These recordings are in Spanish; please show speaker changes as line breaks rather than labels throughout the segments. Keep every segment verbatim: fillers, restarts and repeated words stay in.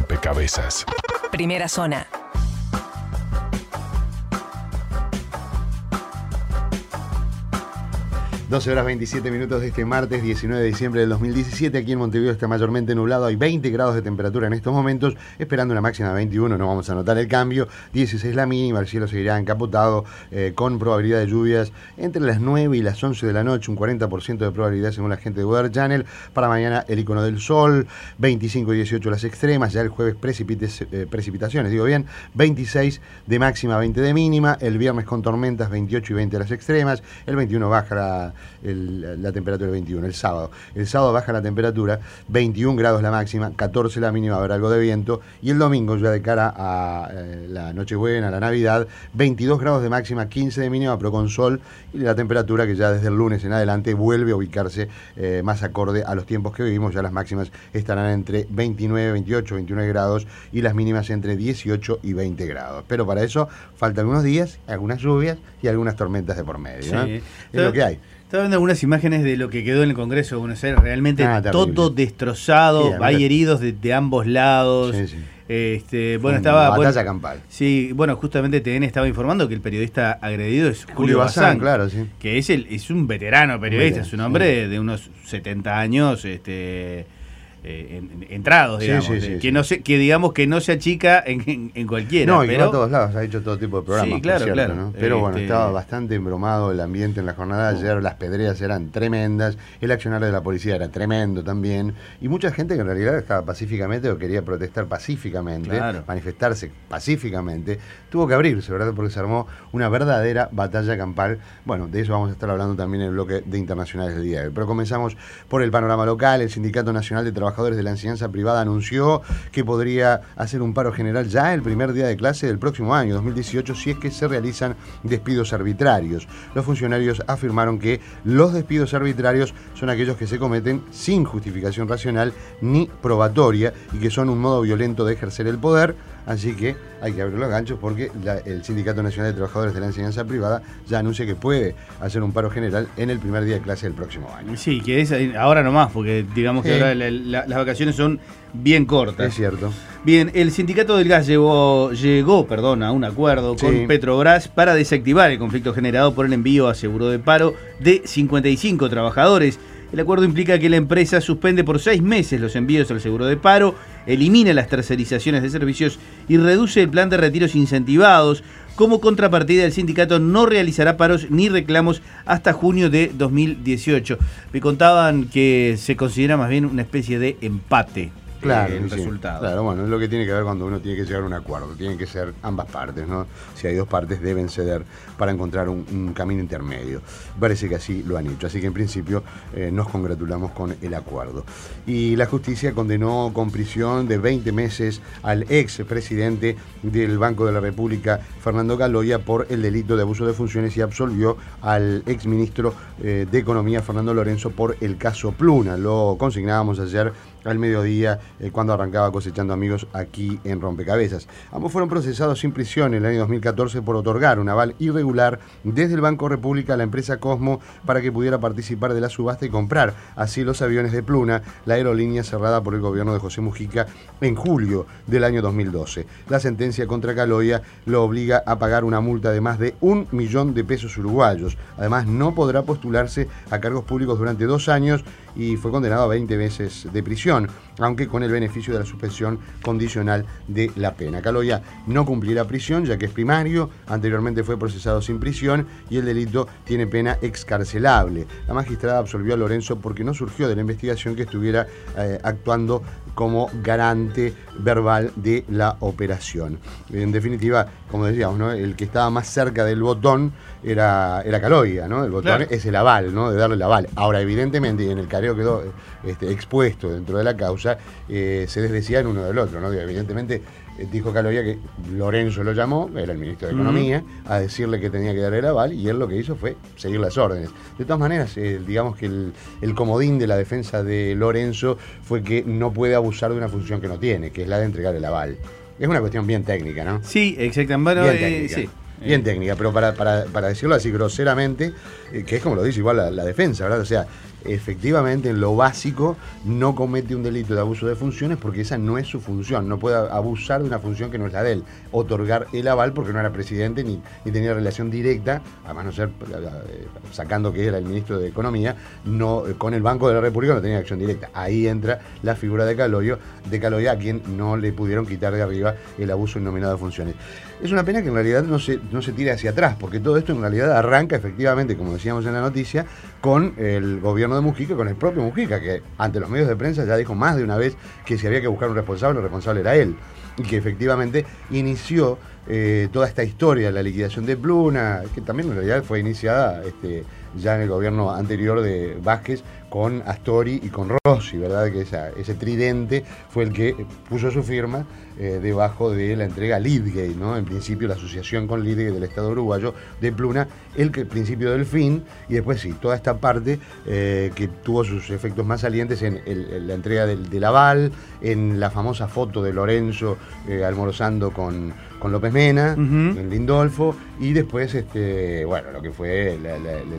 Rompecabezas.
Primera zona.
doce horas veintisiete minutos de este martes diecinueve de diciembre del dos mil diecisiete. Aquí en Montevideo está mayormente nublado. Hay veinte grados de temperatura en estos momentos, esperando una máxima de veintiuno. No vamos a notar el cambio. dieciséis la mínima. El cielo seguirá encapotado eh, con probabilidad de lluvias entre las nueve y las once de la noche. Un cuarenta por ciento de probabilidad según la gente de Weather Channel. Para mañana el icono del sol. veinticinco y dieciocho las extremas. Ya el jueves precipites, eh, precipitaciones, digo bien. veintiséis de máxima, veinte de mínima. El viernes con tormentas, veintiocho y veinte las extremas. El veintiuno baja la... El, la temperatura del veintiuno, el sábado. El sábado baja la temperatura, veintiún grados la máxima, catorce la mínima, habrá algo de viento. Y el domingo, ya de cara a eh, la Nochebuena, a la Navidad, veintidós grados de máxima, quince de mínima, pero con sol. Y la temperatura que ya desde el lunes en adelante vuelve a ubicarse eh, más acorde a los tiempos que vivimos. Ya las máximas estarán entre veintinueve, veintiocho, veintinueve grados y las mínimas entre dieciocho y veinte grados. Pero para eso faltan algunos días, algunas lluvias y algunas tormentas de por medio, ¿no?
Sí.
Es lo que hay.
Estaba viendo algunas imágenes de lo que quedó en el Congreso de Buenos Aires, realmente
Ah,
todo destrozado,
Sí,
hay heridos de, de ambos lados.
Sí, sí.
Este, bueno,
Una
estaba
batalla
bueno,
campal.
Sí, bueno, justamente T N estaba informando que el periodista agredido es Julio,
Julio Bazán,
Bazán,
claro, sí.
que es el es un veterano periodista,
Bien,
es un hombre
sí.
de, de unos setenta años, este Eh, en, entrados, digamos,
Sí, sí,
de,
sí,
que
sí.
no se, que digamos que no se achica en, en, en cualquiera.
No, y
pero
va a todos lados, ha hecho todo tipo de programas,
Sí, claro,
por cierto,
claro.
¿no? Pero bueno,
Este-
estaba bastante embromado el ambiente en la jornada de ayer, las pedreas eran tremendas, el accionario de la policía era tremendo también, y mucha gente que en realidad estaba pacíficamente o quería protestar pacíficamente,
Claro.
manifestarse pacíficamente, tuvo que abrirse, ¿verdad? Porque se armó una verdadera batalla campal. Bueno, de eso vamos a estar hablando también en el bloque de internacionales del día de hoy. Pero comenzamos por el panorama local. El Sindicato Nacional de Trabajadores de la Enseñanza Privada anunció que podría hacer un paro general ya el primer día de clase del próximo año, dos mil dieciocho, si es que se realizan despidos arbitrarios. Los funcionarios afirmaron que los despidos arbitrarios son aquellos que se cometen sin justificación racional ni probatoria y que son un modo violento de ejercer el poder. Así que hay que abrir los ganchos porque la, el Sindicato Nacional de Trabajadores de la Enseñanza Privada ya anuncia que puede hacer un paro general en el primer día de clase del próximo año.
Sí, que es ahora nomás, porque digamos que
Sí.
ahora la- la- las vacaciones son bien cortas.
Es cierto.
Bien, el sindicato del gas llegó, llegó perdón, a un acuerdo
Sí.
con Petrobras para desactivar el conflicto generado por el envío a seguro de paro de cincuenta y cinco trabajadores. El acuerdo implica que la empresa suspende por seis meses los envíos al seguro de paro, elimina las tercerizaciones de servicios y reduce el plan de retiros incentivados. Como contrapartida, el sindicato no realizará paros ni reclamos hasta junio de dos mil dieciocho. Me contaban que se considera más bien una especie de empate.
Claro,
eh, el
sí,
resultado.
Claro, bueno, es lo que tiene que ver cuando uno tiene que llegar a un acuerdo. Tienen que ser ambas partes, ¿no? Si hay dos partes, deben ceder para encontrar un, un camino intermedio. Parece que así lo han hecho. Así que en principio eh, nos congratulamos con el acuerdo. Y la justicia condenó con prisión de veinte meses al ex presidente del Banco de la República, Fernando Caloia, por el delito de abuso de funciones y absolvió al ex ministro eh, de Economía, Fernando Lorenzo, por el caso Pluna. Lo consignábamos ayer al mediodía, eh, cuando arrancaba Cosechando Amigos aquí en Rompecabezas. Ambos fueron procesados sin prisión en el año dos mil catorce por otorgar un aval irregular desde el Banco República a la empresa Cosmo para que pudiera participar de la subasta y comprar así los aviones de Pluna, la aerolínea cerrada por el gobierno de José Mujica en julio del año dos mil doce. La sentencia contra Caloia lo obliga a pagar una multa de más de un millón de pesos uruguayos. Además, no podrá postularse a cargos públicos durante dos años y fue condenado a veinte meses de prisión, aunque con el beneficio de la suspensión condicional de la pena. Caloia no cumplirá prisión, ya que es primario, anteriormente fue procesado sin prisión y el delito tiene pena excarcelable. La magistrada absolvió a Lorenzo porque no surgió de la investigación que estuviera eh, actuando como garante verbal de la operación. En definitiva, como decíamos, ¿no? El que estaba más cerca del botón era, era Caloia, ¿no? El botón
Claro.
es el aval, ¿no? De darle el aval. Ahora, evidentemente, y en el careo quedó este, expuesto dentro de la causa, eh, se desdecían uno del otro, ¿no? Evidentemente, eh, dijo Caloia que Lorenzo lo llamó, era el ministro de Economía, uh-huh. a decirle que tenía que dar el aval, y él lo que hizo fue seguir las órdenes. De todas maneras, eh, digamos que el, el comodín de la defensa de Lorenzo fue que no puede abusar de una función que no tiene, que es la de entregar el aval. Es una cuestión bien técnica, ¿no?
Sí, exactamente. Bueno,
Bien
eh,
técnica.
sí.
Bien
Eh,
técnica, pero para, para, para decirlo así groseramente, eh, que es como lo dice igual la, la defensa, ¿verdad? O sea, efectivamente en lo básico no comete un delito de abuso de funciones porque esa no es su función, no puede abusar de una función que no es la de él, otorgar el aval porque no era presidente ni, ni tenía relación directa, además no ser, sacando que era el ministro de Economía, no, con el Banco de la República no tenía acción directa. Ahí entra la figura de Caloyo, de Caloya, a quien no le pudieron quitar de arriba el abuso innominado de funciones. Es una pena que en realidad no se, no se tire hacia atrás, porque todo esto en realidad arranca efectivamente, como decíamos en la noticia, con el gobierno de Mujica, con el propio Mujica, que ante los medios de prensa ya dijo más de una vez que si había que buscar un responsable, el responsable era él, y que efectivamente inició eh, toda esta historia de la liquidación de Pluna, que también en realidad fue iniciada este, ya en el gobierno anterior de Vázquez con Astori y con Rossi, ¿verdad? Que esa, ese tridente fue el que puso su firma eh, debajo de la entrega a Lidgate, ¿no? En principio la asociación con Lidgate del Estado uruguayo de Pluna, el que, principio del fin, y después sí, toda esta parte eh, que tuvo sus efectos más salientes en, el, en la entrega del, del aval, en la famosa foto de Lorenzo eh, almorzando con, con López Mena, uh-huh. en Lindolfo, y después, este, bueno, lo que fue la, la, la,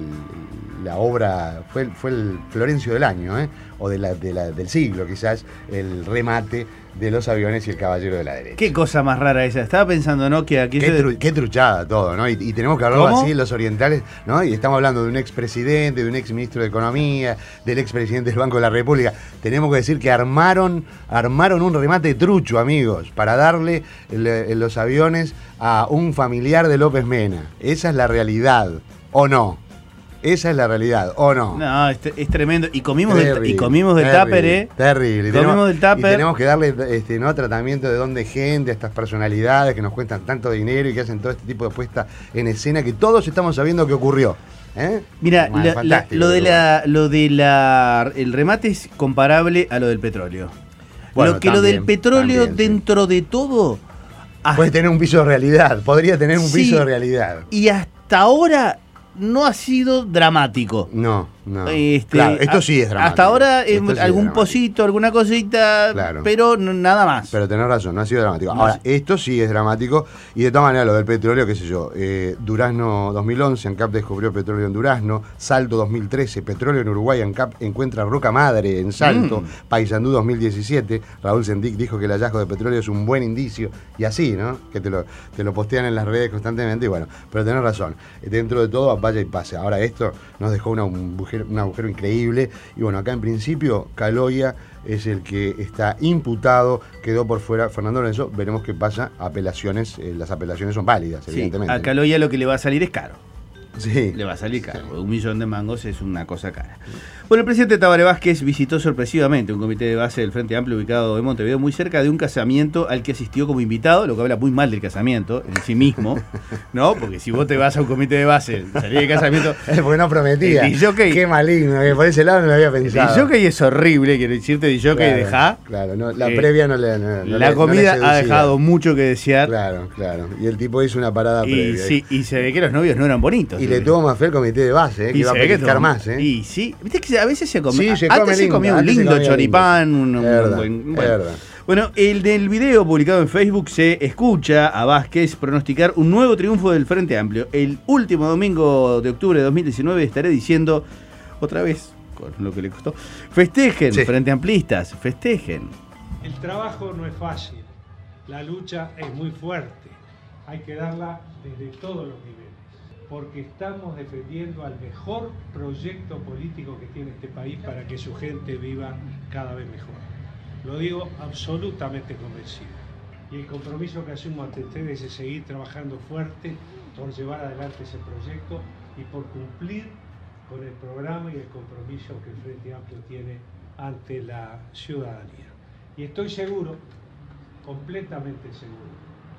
la obra, fue, fue el Florencio del año, ¿eh? o de la, de la, del siglo quizás, el remate de los aviones y el caballero de la derecha.
Qué cosa más rara esa. Estaba pensando, ¿no? Que aquí
qué, tru, qué truchada todo, ¿no? Y, y tenemos que hablarlo así los orientales, ¿no? Y estamos hablando de un expresidente, de un exministro de Economía, del expresidente del Banco de la República. Tenemos que decir que armaron, armaron un remate trucho, amigos, para darle el, los aviones a un familiar de López Mena. Esa es la realidad, ¿o no? Esa es la realidad, ¿o no?
No, es, es tremendo. Y comimos terrible, del, y comimos del terrible, tupper, ¿eh?
Terrible.
Y comimos
tenemos,
del tupper.
Y tenemos que darle este, ¿no? tratamiento de don de gente, a estas personalidades que nos cuestan tanto dinero y que hacen todo este tipo de puesta en escena que todos estamos sabiendo que ocurrió. ¿Eh?
Mira, la, la, lo de la, lo de la, el remate es comparable a lo del petróleo. Bueno, lo que también, lo del petróleo también, dentro sí. de todo...
Puede tener un piso de realidad, podría tener un sí, piso de realidad.
Y hasta ahora... no ha sido dramático.
No, no. Este, claro, esto sí es dramático.
Hasta ahora eh,
sí
algún pocito, alguna cosita, claro. pero no, nada más.
Pero tenés razón, no ha sido dramático. Ahora, esto sí es dramático y de todas maneras lo del petróleo, qué sé yo, eh, Durazno dos mil once, ANCAP descubrió petróleo en Durazno, Salto dos mil trece, petróleo en Uruguay, ANCAP encuentra roca madre en Salto, mm. Paysandú dos mil diecisiete, Raúl Sendic dijo que el hallazgo de petróleo es un buen indicio, y así, ¿no? Que te lo, te lo postean en las redes constantemente y bueno, pero tenés razón, dentro de todo vaya y pase. Ahora esto nos dejó una, un, agujero, un agujero increíble y bueno, acá en principio Caloya es el que está imputado, quedó por fuera Fernando Lorenzo, veremos qué pasa, apelaciones, eh, las apelaciones son válidas, evidentemente.
Sí, a Caloya lo que le va a salir es caro.
Sí.
Le va a salir caro. Sí. Un millón de mangos es una cosa cara. Bueno, el presidente Tabaré Vázquez visitó sorpresivamente un comité de base del Frente Amplio ubicado en Montevideo, muy cerca de un casamiento al que asistió como invitado, lo que habla muy mal del casamiento en sí mismo, ¿no? Porque si vos te vas a un comité de base, salir de casamiento...
Es porque no prometía.
Jockey,
qué maligno, que por ese lado no lo había pensado.
El jockey es horrible, quiero decirte, el jockey
claro,
dejá.
Claro, no, la eh, previa no le no,
La
le,
comida
no le
ha dejado mucho que desear.
Claro, claro. Y el tipo hizo una parada
y,
previa.
Sí, y se ve que los novios no eran bonitos.
Y le tuvo más fe el comité de base, eh, que iba a pescar más. Eh.
Y sí, viste que a veces se come...
Sí, se
antes
come
se
lindo,
comía un lindo choripán, un, un
verdad,
buen... Bueno. bueno, el del video publicado en Facebook se escucha a Vázquez pronosticar un nuevo triunfo del Frente Amplio. El último domingo de octubre de dos mil diecinueve estaré diciendo, otra vez, con lo que le costó, festejen, sí. Frente Amplistas, festejen.
El trabajo no es fácil, la lucha es muy fuerte, hay que darla desde todos los niveles, porque estamos defendiendo al mejor proyecto político que tiene este país para que su gente viva cada vez mejor. Lo digo absolutamente convencido. Y el compromiso que asumo ante ustedes es seguir trabajando fuerte por llevar adelante ese proyecto y por cumplir con el programa y el compromiso que el Frente Amplio tiene ante la ciudadanía. Y estoy seguro, completamente seguro,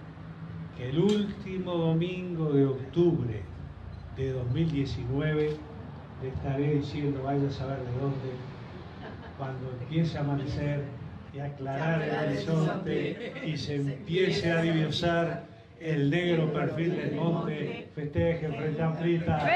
que el último domingo de octubre de dos mil diecinueve le estaré diciendo, vaya a saber de dónde, cuando empiece a amanecer y a aclarar el horizonte y se empiece a divisar el negro perfil del monte, festeje Frente Amplista.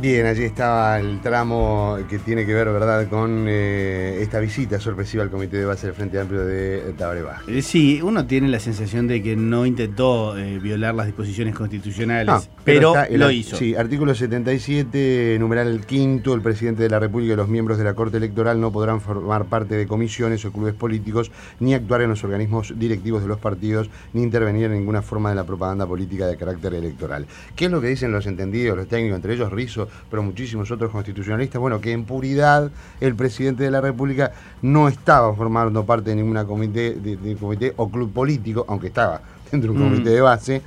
Bien, allí estaba el tramo que tiene que ver, ¿verdad?, con eh, esta visita sorpresiva al Comité de Base del Frente Amplio de Tabaré Vázquez.
Eh, sí, uno tiene la sensación de que no intentó eh, violar las disposiciones constitucionales, no, pero, pero lo hizo.
Sí, artículo setenta y siete, numeral quinto, el presidente de la República y los miembros de la Corte Electoral no podrán formar parte de comisiones o clubes políticos, ni actuar en los organismos directivos de los partidos, ni intervenir en ninguna forma de la propaganda política de carácter electoral. ¿Qué es lo que dicen los entendidos, los técnicos, entre ellos Rizzo, pero muchísimos otros constitucionalistas? Bueno, que en puridad el presidente de la República no estaba formando parte de ninguna comité, de, de comité o club político, aunque estaba dentro de un comité mm. de base,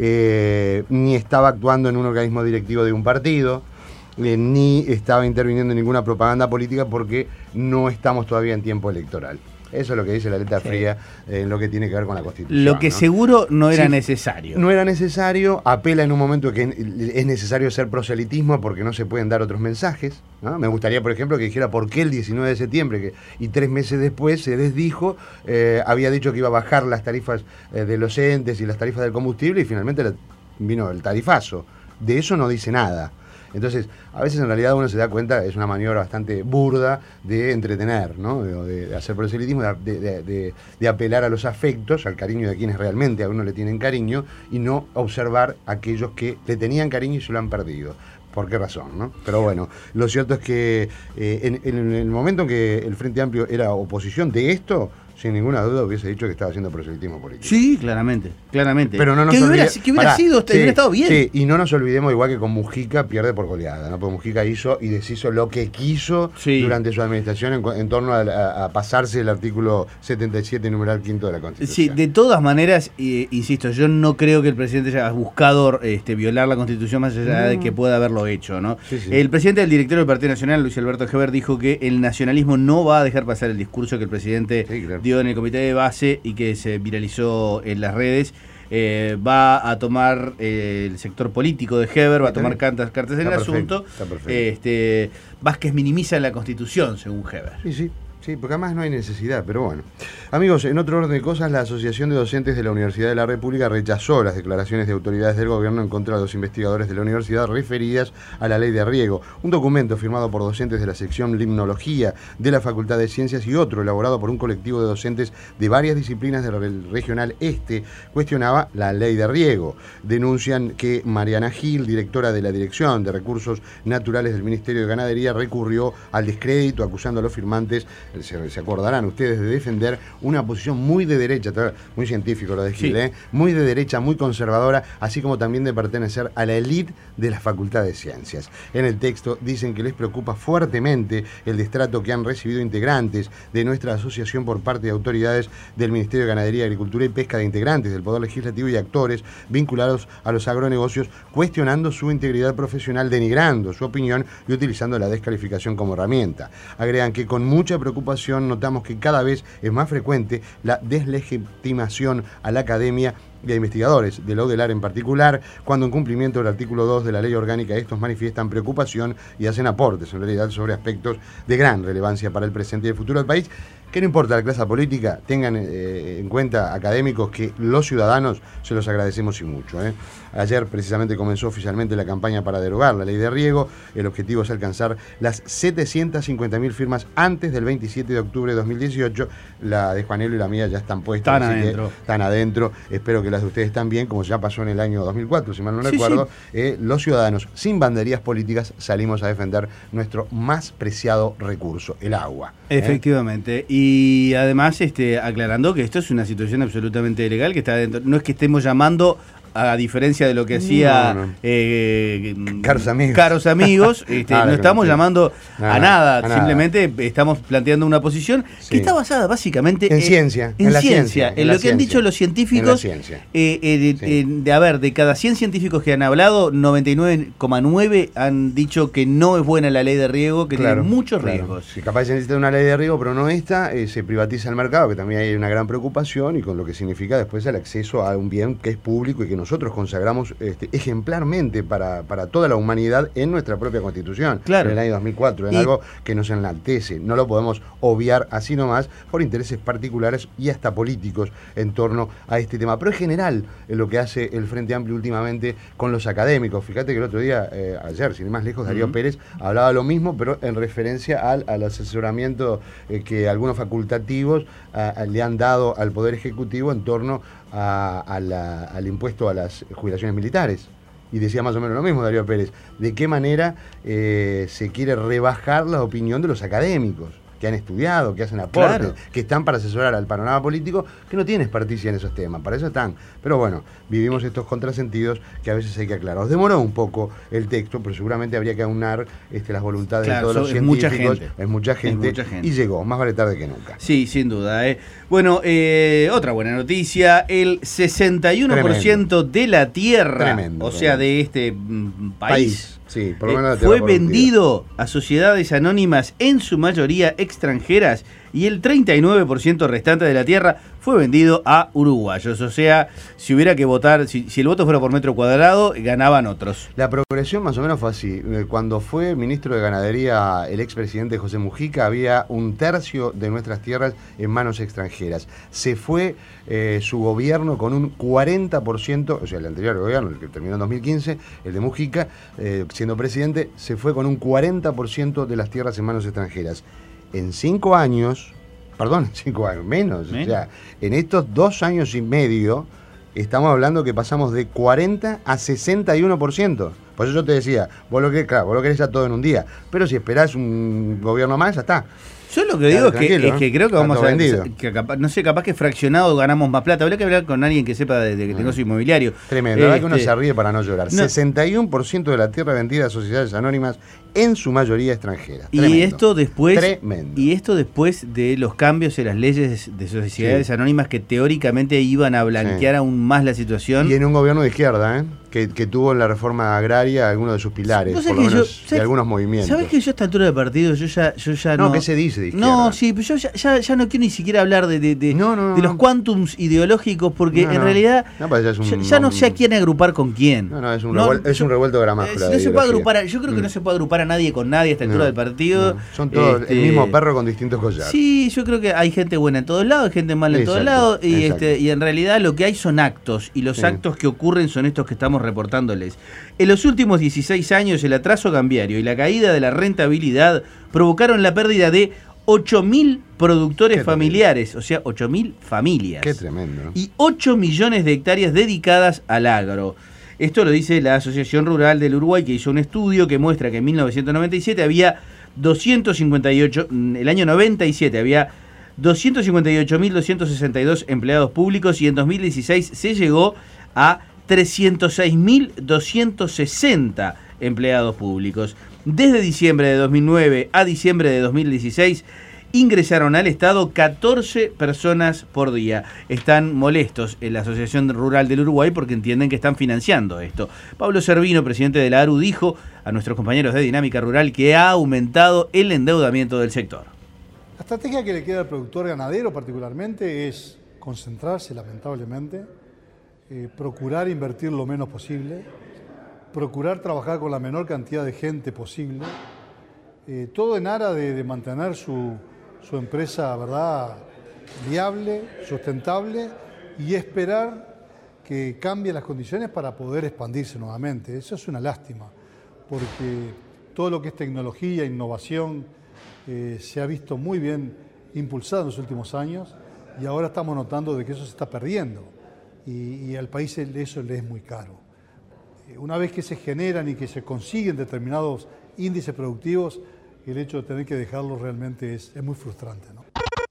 eh, ni estaba actuando en un organismo directivo de un partido, eh, ni estaba interviniendo en ninguna propaganda política, porque no estamos todavía en tiempo electoral. Eso es lo que dice la letra sí. fría en eh, lo que tiene que ver con la Constitución.
Lo que
¿no?
seguro no era
sí,
necesario.
No era necesario, apela en un momento que es necesario hacer proselitismo porque no se pueden dar otros mensajes, ¿no? Me gustaría, por ejemplo, que dijera por qué el diecinueve de septiembre que, y tres meses después se desdijo, eh, había dicho que iba a bajar las tarifas eh, de los entes y las tarifas del combustible y finalmente la, vino el tarifazo. De eso no dice nada. Entonces, a veces en realidad uno se da cuenta, es una maniobra bastante burda de entretener, ¿no? De, de hacer proselitismo, de, de, de, de apelar a los afectos, al cariño de quienes realmente a uno le tienen cariño, y no observar a aquellos que le tenían cariño y se lo han perdido. ¿Por qué razón, no? Pero bueno, lo cierto es que eh, en, en el momento en que el Frente Amplio era oposición de esto, sin ninguna duda hubiese dicho que estaba haciendo proselitismo político.
Sí, claramente, claramente.
Pero no nos
que
olvide...
hubiera, que hubiera sido, sí, hubiera estado bien.
Sí, y no nos olvidemos, igual que con Mujica, pierde por goleada, ¿no? Porque Mujica hizo y deshizo lo que quiso sí. durante su administración en, en torno a, a, a pasarse el artículo setenta y siete, numeral quinto de la Constitución.
Sí, de todas maneras, eh, insisto, yo no creo que el presidente haya buscado este, violar la Constitución más allá no. de que pueda haberlo hecho, ¿no? Sí, sí. El presidente del directorio del Partido Nacional, Luis Alberto Heber, dijo que el nacionalismo no va a dejar pasar el discurso que el presidente sí, claro. dio en el Comité de Base y que se viralizó en las redes. Eh, va a tomar eh, el sector político de Heber, va a tomar cartas, cartas en el asunto. Este, Vázquez minimiza la Constitución, según Heber.
Sí, sí. Sí, porque además no hay necesidad, pero bueno. Amigos, en otro orden de cosas, la Asociación de Docentes de la Universidad de la República rechazó las declaraciones de autoridades del gobierno en contra de los investigadores de la universidad referidas a la ley de riego. Un documento firmado por docentes de la sección Limnología de la Facultad de Ciencias y otro elaborado por un colectivo de docentes de varias disciplinas del Regional Este cuestionaba la ley de riego. Denuncian que Mariana Gil, directora de la Dirección de Recursos Naturales del Ministerio de Ganadería, recurrió al descrédito acusando a los firmantes, Se, se acordarán ustedes, de defender una posición muy de derecha, muy científico lo de Gil, sí. ¿eh? muy de derecha, muy conservadora, así como también de pertenecer a la élite de la Facultad de Ciencias. En el texto dicen que les preocupa fuertemente el destrato que han recibido integrantes de nuestra asociación por parte de autoridades del Ministerio de Ganadería, Agricultura y Pesca, de integrantes del Poder Legislativo y actores vinculados a los agronegocios, cuestionando su integridad profesional, denigrando su opinión y utilizando la descalificación como herramienta. Agregan que con mucha preocupación notamos que cada vez es más frecuente la deslegitimación a la academia y a investigadores de la UDELAR en particular, cuando en cumplimiento del artículo dos de la Ley Orgánica estos manifiestan preocupación y hacen aportes en realidad sobre aspectos de gran relevancia para el presente y el futuro del país. Que no importa la clase política, tengan eh, en cuenta, académicos, que los ciudadanos se los agradecemos y mucho. ¿eh? Ayer precisamente comenzó oficialmente la campaña para derogar la ley de riego. El objetivo es alcanzar las setecientas cincuenta mil firmas antes del veintisiete de octubre de dos mil dieciocho. La de Juanelo y la mía ya están puestas.
Están adentro.
Están adentro. Espero que las de ustedes también, como ya pasó en el año dos mil cuatro, si mal no sí, recuerdo. Sí. Eh, los ciudadanos, sin banderías políticas, salimos a defender nuestro más preciado recurso, el agua.
Efectivamente. ¿eh? Y además, este, aclarando que esto es una situación absolutamente legal, que está dentro. No es que estemos llamando, a diferencia de lo que hacía
no, no.
Eh,
caros amigos,
caros amigos este, ah, no estamos no, llamando nada, a nada, a simplemente
nada.
Estamos planteando una posición sí. que está basada básicamente
en,
en
ciencia,
en,
en la
ciencia,
ciencia,
en,
en
lo
la
que han dicho los científicos.
Eh,
eh, de, sí. eh, de, a ver, de cada cien científicos que han hablado, noventa y nueve coma nueve han dicho que no es buena la ley de riego, que
claro,
tiene muchos
claro.
riesgos.
Si capaz se necesita una ley de riego, pero no esta, eh, se privatiza el mercado, que también hay una gran preocupación, y con lo que significa después el acceso a un bien que es público y que nosotros consagramos este, ejemplarmente para, para toda la humanidad en nuestra propia Constitución,
claro.
en el año dos mil cuatro, en
y...
algo que nos enaltece. No lo podemos obviar así nomás por intereses particulares y hasta políticos en torno a este tema. Pero es general lo que hace el Frente Amplio últimamente con los académicos. Fíjate que el otro día, eh, ayer, sin ir más lejos, Darío uh-huh. Pérez hablaba lo mismo, pero en referencia al, al asesoramiento eh, que algunos facultativos a, a, le han dado al Poder Ejecutivo en torno a, a la, al impuesto a las jubilaciones militares. Y decía más o menos lo mismo Darío Pérez, de qué manera eh, se quiere rebajar la opinión de los académicos, que han estudiado, que hacen aportes, claro. que están para asesorar al panorama político, que no tienen experticia en esos temas, para eso están. Pero bueno, vivimos estos contrasentidos que a veces hay que aclarar. Os demoró un poco el texto, pero seguramente habría que aunar este, las voluntades
claro,
de todos los
es
científicos.
Mucha gente.
Es mucha gente.
Es mucha gente.
Y llegó, más vale tarde que nunca.
Sí, sin duda. ¿eh? Bueno, eh, otra buena noticia, el sesenta y uno por ciento tremendo. De la tierra, tremendo, o sea, tremendo. De este mm, país, país.
Sí, por lo menos
eh, fue vendido a sociedades anónimas, en su mayoría extranjeras, y el treinta y nueve por ciento restante de la tierra fue vendido a uruguayos. O sea, si hubiera que votar, si, si el voto fuera por metro cuadrado, ganaban otros.
La progresión más o menos fue así. Cuando fue ministro de Ganadería el expresidente José Mujica, había un tercio de nuestras tierras en manos extranjeras. Se fue eh, su gobierno con un cuarenta por ciento, o sea, el anterior gobierno, el que terminó en dos mil quince, el de Mujica, eh, siendo presidente, se fue con un cuarenta por ciento de las tierras en manos extranjeras. En cinco años, perdón, cinco años, menos, ¿menos? O sea, en estos dos años y medio, estamos hablando que pasamos de cuarenta a sesenta y uno por ciento. Por eso yo te decía, vos lo querés, claro, vos lo querés ya todo en un día, pero si esperás un gobierno más, ya está.
Yo lo que digo es que, es que creo que vamos a que capaz, no sé, capaz que fraccionado ganamos más plata. Habría que hablar con alguien que sepa de, de que negocio inmobiliario.
Tremendo, este, que uno se ríe para no llorar. No. sesenta y uno por ciento de la tierra vendida a sociedades anónimas, en su mayoría extranjeras.
Y
Tremendo.
esto después
Tremendo.
Y esto después de los cambios en las leyes de sociedades sí. anónimas que teóricamente iban a blanquear sí. aún más la situación.
Y en un gobierno de izquierda, ¿eh? Que, que tuvo en la reforma agraria algunos de sus pilares, por lo menos yo, de algunos movimientos.
¿Sabes que yo a esta altura de partido yo ya, yo ya no...
No, ¿qué se dice de izquierda?
No, sí, pero yo ya, ya, ya no quiero ni siquiera hablar de, de, de,
no, no,
de
no.
los quantums ideológicos, porque
no,
en
no.
realidad
no, pues ya, es un,
ya, ya no sé a quién agrupar con quién.
No, no, es un, no, revuel, es un revuelto de gramática.
No se puede agrupar, yo creo que mm. no se puede agrupar a nadie con nadie a esta altura no, del partido.
No. Son todos este, el mismo perro con distintos collares.
Sí, yo creo que hay gente buena en todos lados, hay gente mala en exacto, todos lados, y, este, y en realidad lo que hay son actos, y los sí. actos que ocurren son estos que estamos reportándoles. En los últimos dieciséis años, el atraso cambiario y la caída de la rentabilidad provocaron la pérdida de ocho mil productores Qué familiares, tremendo. O sea, ocho mil familias.
Qué tremendo.
Y ocho millones de hectáreas dedicadas al agro. Esto lo dice la Asociación Rural del Uruguay, que hizo un estudio que muestra que en mil novecientos noventa y siete había doscientos cincuenta y ocho, el año noventa y siete había doscientos cincuenta y ocho mil doscientos sesenta y dos empleados públicos, y en dos mil dieciséis se llegó a trescientos seis mil doscientos sesenta empleados públicos. Desde diciembre de dos mil nueve a diciembre de dos mil dieciséis ingresaron al Estado catorce personas por día. Están molestos en la Asociación Rural del Uruguay porque entienden que están financiando esto. Pablo Servino, presidente de la ARU, dijo a nuestros compañeros de Dinámica Rural que ha aumentado el endeudamiento del sector.
La estrategia que le queda al productor ganadero particularmente es concentrarse, lamentablemente, Eh, procurar invertir lo menos posible, procurar trabajar con la menor cantidad de gente posible, eh, todo en aras de, de mantener su, su empresa, ¿verdad?, viable, sustentable, y esperar que cambien las condiciones para poder expandirse nuevamente. Eso es una lástima, porque todo lo que es tecnología, innovación, eh, se ha visto muy bien impulsado en los últimos años, y ahora estamos notando de que eso se está perdiendo. Y, y al país eso le es muy caro. Una vez que se generan y que se consiguen determinados índices productivos, el hecho de tener que dejarlos realmente es, es muy frustrante, ¿no?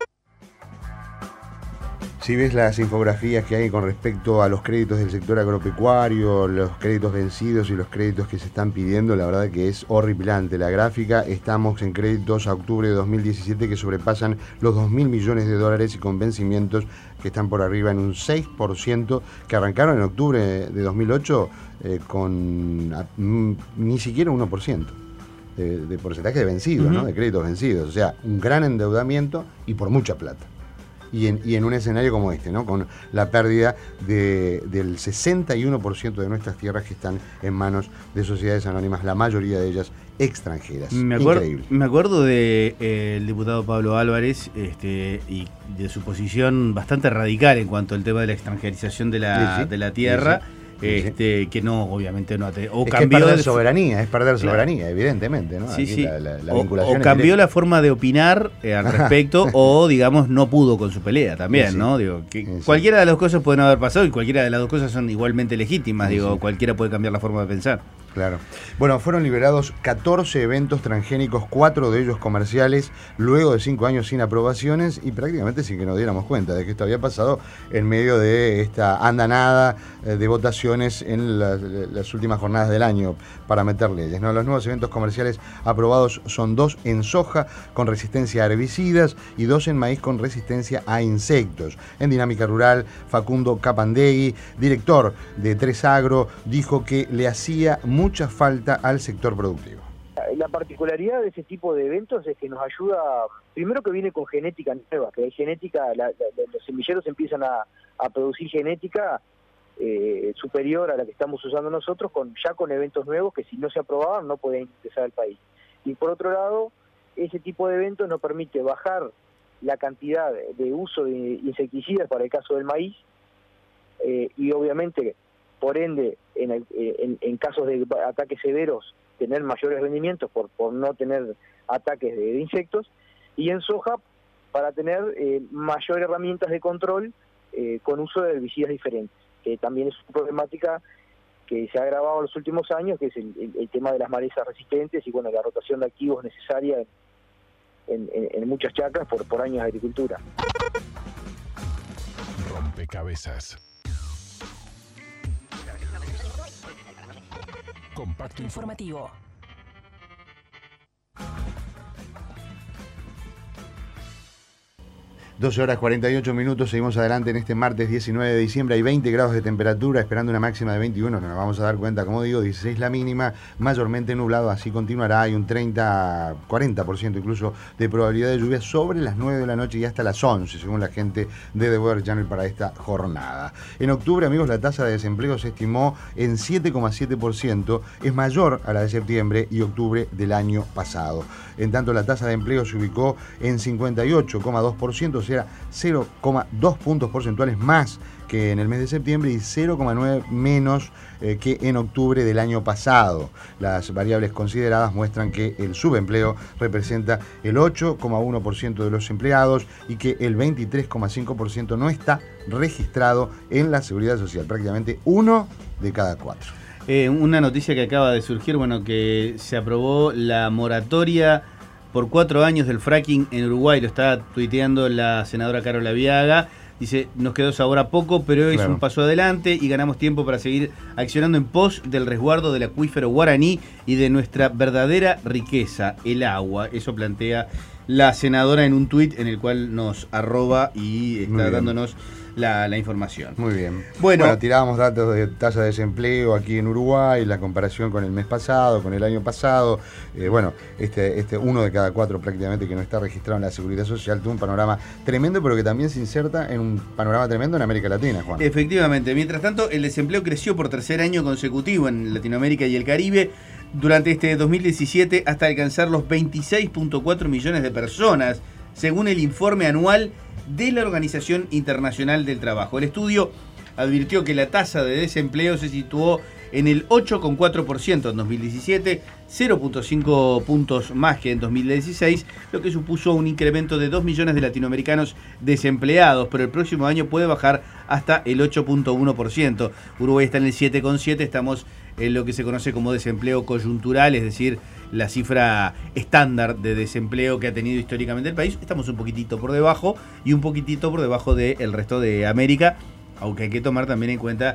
Si ves las infografías que hay con respecto a los créditos del sector agropecuario, los créditos vencidos y los créditos que se están pidiendo, la verdad que es horripilante la gráfica. Estamos en créditos a octubre de dos mil diecisiete que sobrepasan los dos mil millones de dólares y con vencimientos que están por arriba en un seis por ciento, que arrancaron en octubre de dos mil ocho eh, con a, m, ni siquiera uno por ciento de, de porcentaje de vencidos, uh-huh. ¿no? De créditos vencidos. O sea, un gran endeudamiento y por mucha plata. y en, y en un escenario como este, ¿no? Con la pérdida de, del sesenta y uno por ciento de nuestras tierras que están en manos de sociedades anónimas, la mayoría de ellas extranjeras.
Me acuerdo,
Increíble.
me acuerdo de eh, el diputado Pablo Álvarez este, y de su posición bastante radical en cuanto al tema de la extranjerización de la,
Sí, sí.
de la tierra.
Sí, sí.
Este, que no, obviamente no ate- o
es
cambió
que es perder
de-
soberanía, es perder
Claro.
soberanía, evidentemente, ¿no?
Sí,
Aquí
sí.
La, la, la
o,
vinculación
o
es
cambió
directa.
la forma de opinar eh, al respecto o, digamos, no pudo con su pelea también,
Sí, sí.
¿no? Digo, que
Sí, sí.
cualquiera de las dos cosas pueden haber pasado y cualquiera de las dos cosas son igualmente legítimas.
Sí,
Digo,
sí.
cualquiera puede cambiar la forma de pensar.
Claro. Bueno, fueron liberados catorce eventos transgénicos, cuatro de ellos comerciales, luego de cinco años sin aprobaciones y prácticamente sin que nos diéramos cuenta de que esto había pasado en medio de esta andanada eh, de votaciones en la- las últimas jornadas del año para meter leyes, ¿no? Los nuevos eventos comerciales aprobados son dos en soja con resistencia a herbicidas y dos en maíz con resistencia a insectos. En Dinámica Rural, Facundo Capandegui, director de tres agro, dijo que le hacía mucha falta al sector productivo.
La particularidad de ese tipo de eventos es que nos ayuda, primero que viene con genética nueva, que hay genética, la, la, los semilleros empiezan a, a producir genética eh, superior a la que estamos usando nosotros, con ya con eventos nuevos que si no se aprobaban no pueden ingresar al país. Y por otro lado, ese tipo de eventos nos permite bajar la cantidad de uso de insecticidas para el caso del maíz eh, y obviamente, por ende, en, el, en, en casos de ataques severos, tener mayores rendimientos por, por no tener ataques de, de insectos, y en soja para tener eh, mayores herramientas de control eh, con uso de herbicidas diferentes, que también es una problemática que se ha agravado en los últimos años, que es el, el, el tema de las malezas resistentes y bueno, la rotación de activos necesaria en, en, en muchas chacras por, por años de agricultura.
Rompecabezas. Compacto
Informativo.
doce horas cuarenta y ocho minutos, seguimos adelante en este martes diecinueve de diciembre, hay veinte grados de temperatura, esperando una máxima de veintiuno, no nos vamos a dar cuenta, como digo, dieciséis la mínima, mayormente nublado, así continuará, hay un treinta, cuarenta por ciento incluso de probabilidad de lluvia sobre las nueve de la noche y hasta las once, según la gente de The Weather Channel para esta jornada. En octubre, amigos, la tasa de desempleo se estimó en siete coma siete por ciento, es mayor a la de septiembre y octubre del año pasado. En tanto, la tasa de empleo se ubicó en cincuenta y ocho coma dos por ciento, era cero coma dos puntos porcentuales más que en el mes de septiembre y cero coma nueve menos eh, que en octubre del año pasado. Las variables consideradas muestran que el subempleo representa el ocho coma uno por ciento de los empleados y que el veintitrés coma cinco por ciento no está registrado en la Seguridad Social, prácticamente uno de cada cuatro.
Eh, una noticia que acaba de surgir, bueno, que se aprobó la moratoria por cuatro años del fracking en Uruguay, lo está tuiteando la senadora Carola Viaga. Dice, nos quedó sabor a poco, pero es
Claro.
un paso adelante y ganamos tiempo para seguir accionando en pos del resguardo del acuífero guaraní y de nuestra verdadera riqueza, el agua. Eso plantea la senadora en un tuit en el cual nos arroba y
Muy
está
bien.
dándonos la, la información.
Muy bien.
Bueno.
Bueno, tirábamos datos de tasa de desempleo aquí en Uruguay, la comparación con el mes pasado, con el año pasado. Eh, bueno, este, este uno de cada cuatro prácticamente que no está registrado en la Seguridad Social tuvo un panorama tremendo, pero que también se inserta en un panorama tremendo en América Latina, Juan.
Efectivamente. Mientras tanto, el desempleo creció por tercer año consecutivo en Latinoamérica y el Caribe durante este dos mil diecisiete hasta alcanzar los veintiséis punto cuatro millones de personas, según el informe anual de la Organización Internacional del Trabajo. El estudio advirtió que la tasa de desempleo se situó en el ocho coma cuatro por ciento en dos mil diecisiete, cero punto cinco puntos más que en dos mil dieciséis, lo que supuso un incremento de dos millones de latinoamericanos desempleados, pero el próximo año puede bajar hasta el ocho punto uno por ciento. Uruguay está en el siete coma siete por ciento, estamos en lo que se conoce como desempleo coyuntural, es decir, la cifra estándar de desempleo que ha tenido históricamente el país. Estamos un poquitito por debajo y un poquitito por debajo del resto de América, aunque hay que tomar también en cuenta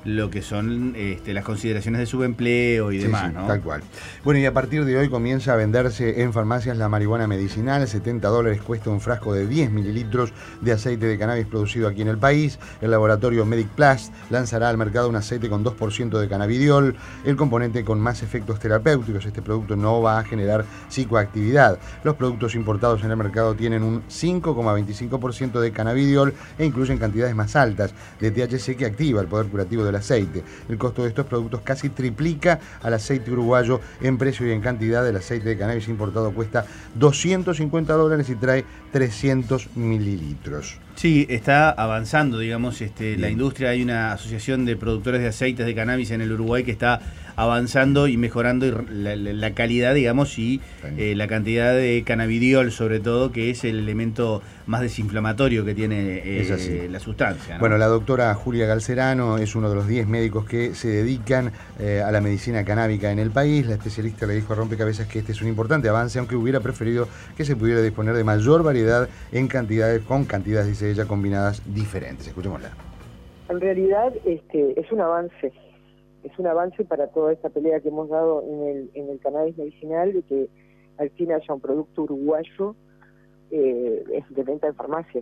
lo que son este, las consideraciones de subempleo y
Sí,
demás,
sí,
¿no?
tal cual. Bueno, y a partir de hoy comienza a venderse en farmacias la marihuana medicinal. setenta dólares cuesta un frasco de diez mililitros de aceite de cannabis producido aquí en el país. El laboratorio MedicPlus lanzará al mercado un aceite con dos por ciento de cannabidiol, el componente con más efectos terapéuticos. Este producto no va a generar psicoactividad. Los productos importados en el mercado tienen un cinco coma veinticinco por ciento de cannabidiol e incluyen cantidades más altas de T H C que activa el poder curativo del aceite. El costo de estos productos casi triplica al aceite uruguayo en precio y en cantidad. El aceite de cannabis importado cuesta doscientos cincuenta dólares y trae trescientos mililitros.
Sí, está avanzando, digamos, este, la
Bien.
industria. Hay una asociación de productores de aceites de cannabis en el Uruguay que está avanzando y mejorando la, la, la calidad, digamos, y eh, la cantidad de cannabidiol, sobre todo, que es el elemento más desinflamatorio que tiene eh, la sustancia, ¿no?
Bueno, la doctora Julia Galcerano es uno de los diez médicos que se dedican eh, a la medicina canábica en el país. La especialista le dijo a Rompecabezas que este es un importante avance, aunque hubiera preferido que se pudiera disponer de mayor variedad en cantidades, con cantidades, dice ella, combinadas diferentes. Escuchémosla.
En realidad este, es un avance, es un avance para toda esta pelea que hemos dado en el, en el cannabis medicinal, de que al fin haya un producto uruguayo eh, de venta en farmacias.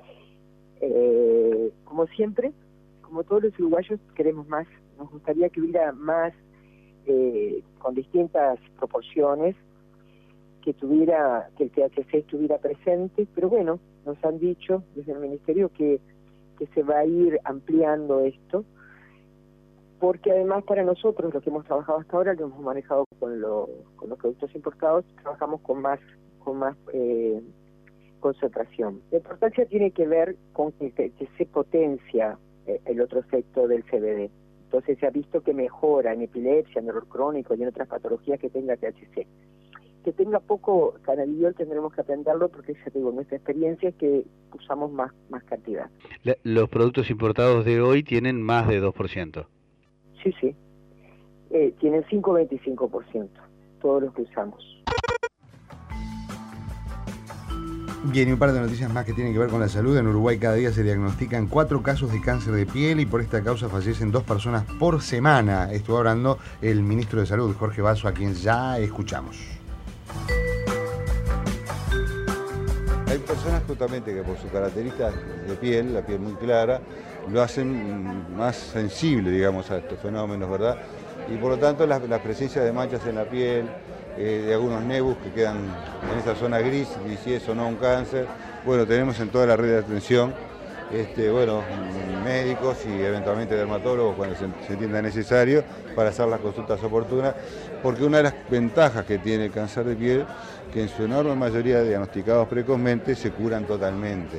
Eh, como siempre, como todos los uruguayos, queremos más. Nos gustaría que hubiera más eh, con distintas proporciones, que tuviera, que el T H C estuviera presente, pero bueno, nos han dicho desde el Ministerio que, que se va a ir ampliando esto, porque además para nosotros, lo que hemos trabajado hasta ahora, que hemos manejado con, lo, con los productos importados, trabajamos con más, con más eh, concentración. La importancia tiene que ver con que, que se potencia eh, el otro efecto del C B D. Entonces se ha visto que mejora en epilepsia, en dolor crónico y en otras patologías que tenga T H C. Que tenga poco cannabidiol tendremos que aprenderlo, porque ya te digo, nuestra experiencia es que usamos más, más cantidad.
La, los productos importados de hoy tienen más de dos por ciento.
Sí, sí. Eh, tienen cinco coma veinticinco por ciento, todos los que usamos.
Bien, y un par de noticias más que tienen que ver con la salud. En Uruguay cada día se diagnostican cuatro casos de cáncer de piel y por esta causa fallecen dos personas por semana. Estuvo hablando el ministro de Salud, Jorge Basso, a quien ya escuchamos.
Hay personas justamente que por sus características de piel, la piel muy clara, lo hacen más sensible, digamos, a estos fenómenos, ¿verdad? Y por lo tanto la, la presencia de manchas en la piel, eh, de algunos nebus que quedan en esa zona gris, y si es o no un cáncer, bueno, tenemos en toda la red de atención, este, bueno, médicos y eventualmente dermatólogos cuando se, se entienda necesario para hacer las consultas oportunas, porque una de las ventajas que tiene el cáncer de piel, que en su enorme mayoría de diagnosticados precozmente se curan totalmente.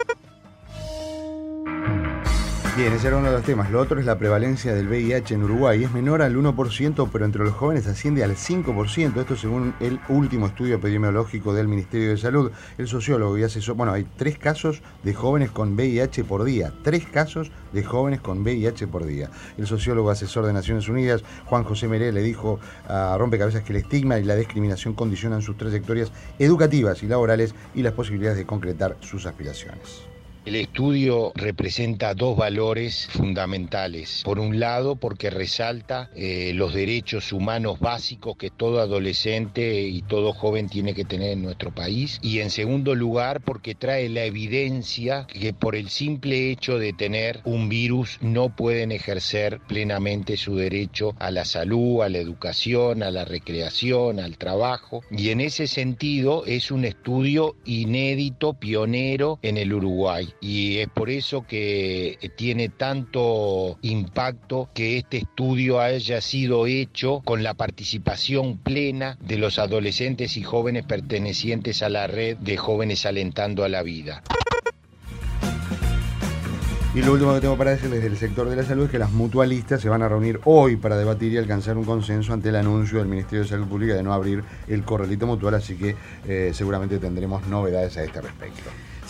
Bien, ese era uno de los temas. Lo otro es la prevalencia del V I H en Uruguay. Es menor al uno por ciento, pero entre los jóvenes asciende al cinco por ciento. Esto según el último estudio epidemiológico del Ministerio de Salud. El sociólogo y asesor... Bueno, hay tres casos de jóvenes con V I H por día. Tres casos de jóvenes con V I H por día. El sociólogo asesor de Naciones Unidas, Juan José Meré, le dijo a Rompecabezas que el estigma y la discriminación condicionan sus trayectorias educativas y laborales y las posibilidades de concretar sus aspiraciones.
El estudio representa dos valores fundamentales. Por un lado, porque resalta eh, los derechos humanos básicos que todo adolescente y todo joven tiene que tener en nuestro país. Y en segundo lugar, porque trae la evidencia que por el simple hecho de tener un virus no pueden ejercer plenamente su derecho a la salud, a la educación, a la recreación, al trabajo. Y en ese sentido es un estudio inédito, pionero en el Uruguay. Y es por eso que tiene tanto impacto que este estudio haya sido hecho con la participación plena de los adolescentes y jóvenes pertenecientes a la red de Jóvenes Alentando a la Vida.
Y lo último que tengo para decirles del sector de la salud es que las mutualistas se van a reunir hoy para debatir y alcanzar un consenso ante el anuncio del Ministerio de Salud Pública de no abrir el corralito mutual, así que eh, seguramente tendremos novedades a este respecto.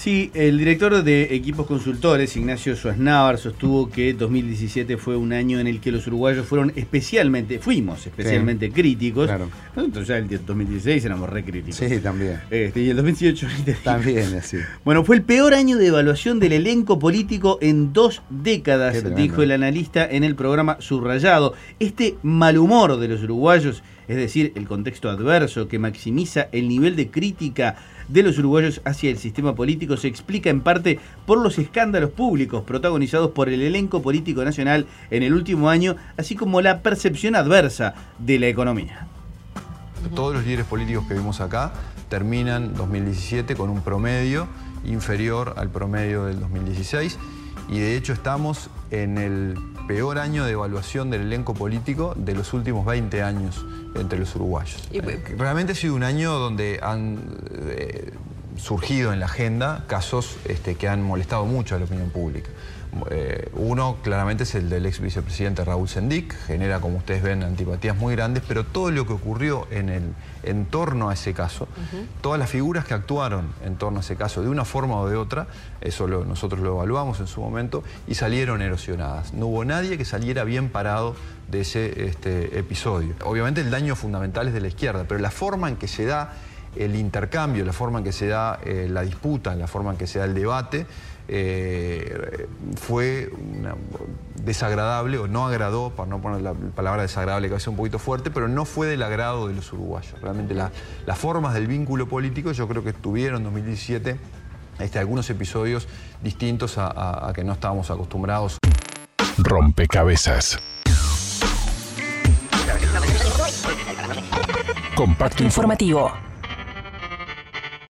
Sí, el director de Equipos Consultores, Ignacio Suaznavar, sostuvo que dos mil diecisiete fue un año en el que los uruguayos fueron especialmente, fuimos especialmente sí, críticos. Claro. Nosotros ya el dos mil dieciséis éramos re críticos.
Sí, también.
Este, y el dos mil dieciocho
también, así.
Bueno, fue el peor año de evaluación del elenco político en dos décadas, dijo el analista en el programa Subrayado. Este mal humor de los uruguayos, es decir, el contexto adverso que maximiza el nivel de crítica de los uruguayos hacia el sistema político, se explica en parte por los escándalos públicos protagonizados por el elenco político nacional en el último año, así como la percepción adversa de la economía.
Todos los líderes políticos que vimos acá terminan dos mil diecisiete con un promedio inferior al promedio del dos mil dieciséis y de hecho estamos en el peor año de evaluación del elenco político de los últimos veinte años entre los uruguayos. Y... Realmente ha sido un año donde han eh, surgido en la agenda casos este, que han molestado mucho a la opinión pública. Eh, uno claramente es el del ex vicepresidente Raúl Sendic, genera, como ustedes ven, antipatías muy grandes, pero todo lo que ocurrió en el en torno a ese caso, uh-huh. todas las figuras que actuaron en torno a ese caso de una forma o de otra, eso lo, nosotros lo evaluamos en su momento y salieron erosionadas. No hubo nadie que saliera bien parado de ese este, episodio. Obviamente el daño fundamental es de la izquierda, pero la forma en que se da el intercambio, la forma en que se da eh, la disputa, la forma en que se da el debate, eh, fue una, desagradable o no agradó, para no poner la palabra desagradable que va a ser un poquito fuerte, pero no fue del agrado de los uruguayos. Realmente la, las formas del vínculo político yo creo que tuvieron en dos mil diecisiete este, algunos episodios distintos a, a, a que no estábamos acostumbrados.
Rompecabezas. Compacto informativo.